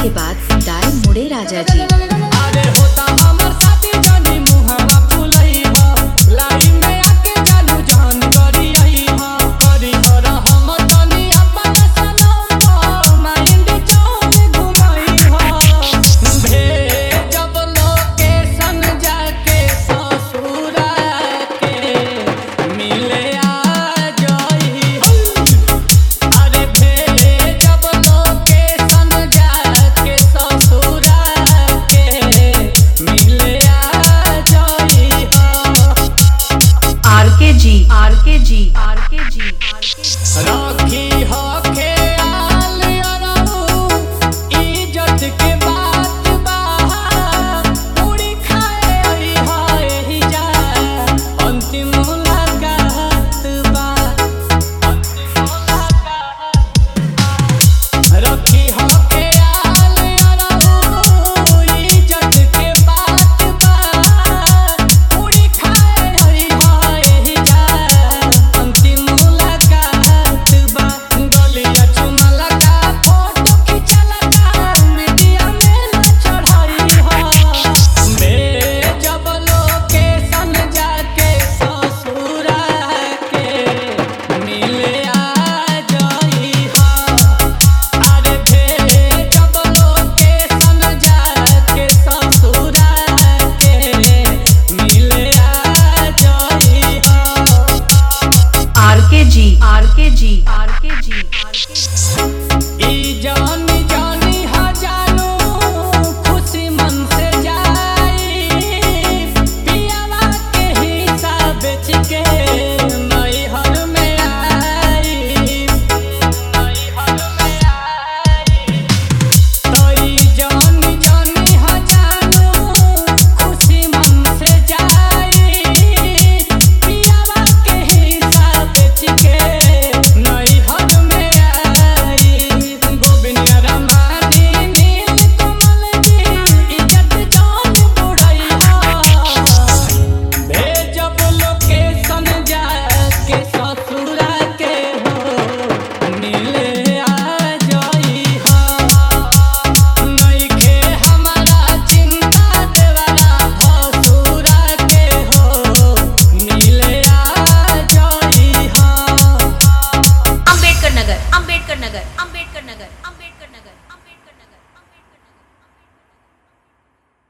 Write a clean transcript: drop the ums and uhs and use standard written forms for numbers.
के बाद सितार मुड़े राजा जी। अरे होता हमर साथी जानी मुहावा फुलई हो लाइन में आके चालू जान करी आई हो करी हर हम तनी अपन सनम को माइंड चौक घुमाई हो जब लोकेशन जाके ससुरा के मिले आ जाई अरे जब लोकेशन जाके ससुरा के मिले आ जाई हो। RKG